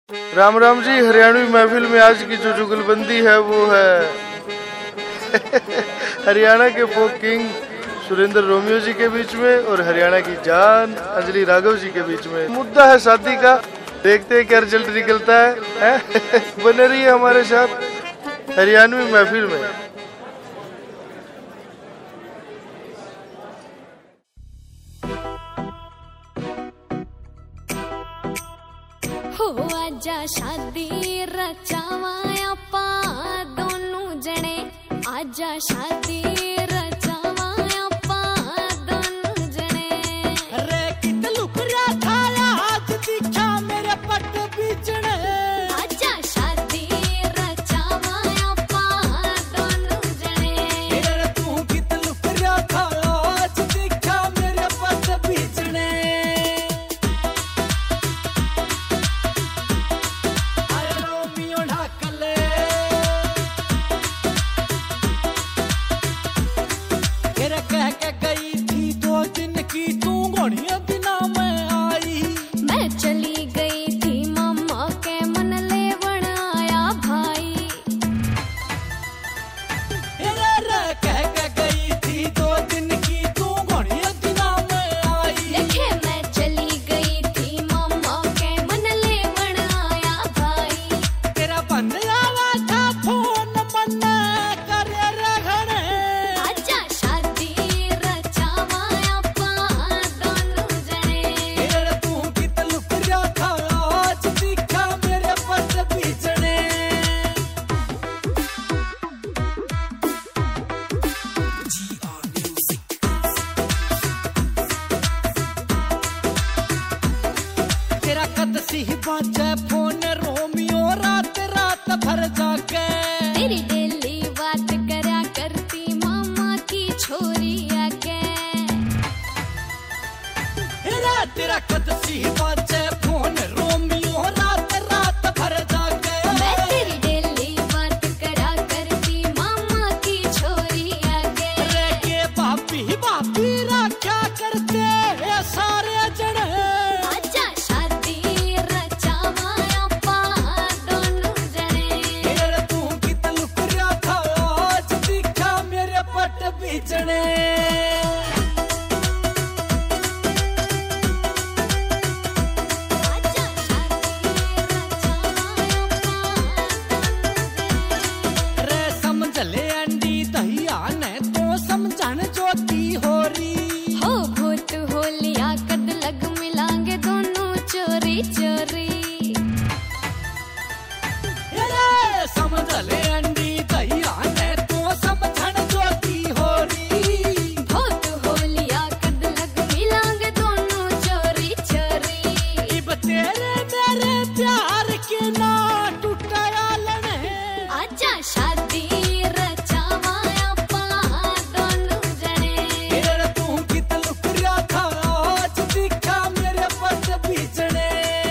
राम राम जी। हरियाणवी महफिल में आज की जो जुगलबंदी है वो है हरियाणा के folk king Surendra Romeo ji के बीच में और हरियाणा की जान अंजलि राघव जी के बीच में। मुद्दा है शादी का, देखते हैं क्या रिजल्ट निकलता है? बने रहिए हमारे साथ हरियाणवी महफिल में। हो आजा शादी रचावा आपा दोनों जने, आजा शादी रचावा आपा दोनों जने। अरे कित लुक रहा था आज दिखा मेरे पट बीचने, आजा शादी रचावा आपा दोनों जने। अरे तू कित लुक रहा था आज दिखा मेरे पट बीचने। कह के गई थी 2 दिन की तू घोड़िया बिना मैं आई, मैं चली गई थी मम्मा के मन लेवण आया भाई। कह के गई थी 2 दिन की तू घोड़िया बिना मैं आई। देखे मैं चली गई थी मम्मा के मन लेवण आया भाई। तेरा बंद आवा था फोन मन करे रगड़े, आजा शादी रचावा आपा दोनों जने। तू कित लुक रहा था आज दिखा मेरे पट बीचने। तेरा कद सी बाजे फोन रोमियो रात रात भर जाके, तेरी डेली बात करा करती मामा की छोरी आके। तेरा कद सी बाजे फोन रोमियो रात रात भर जाके। मैं तेरी डेली बात करा करती मामा की छोरी आके। रे के भाभी भाभी क्या करते हैं सारे जने। आजा शादी रचावा आपा दोनों जने। तू कित लुक रहा था आज दिखा मेरे पट बीचने। आजा शादी रचावा आपा। रे समझ ले अंडी दहिया ने तो समझण जोती हो रही। हो भूत हो लिया कद लग मिलांगे दोनों चोरी चोरी। रे समझ ले अंडी दहिया ने तो समझण जोती हो रही। भूत हो लिया कद लग मिलांगे दोनों चोरी चोरी। इब तेरे मेरे प्यार के ना टूटाया लने। आजा शादी रचावा आपा दोनों जने। तू कित लुक रहा था आज दिखा मेरे पट बीचने।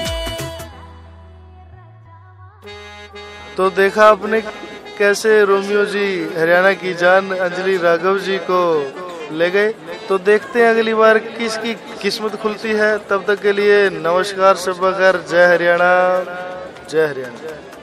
तो देखा आपने कैसे रोमियो जी हरियाणा की जान अंजलि राघव जी को ले गए। तो देखते हैं अगली बार किसकी किस्मत खुलती है। तब तक के लिए नमस्कार, शब्बा खैर, जय हरियाणा, जय हरियाणा।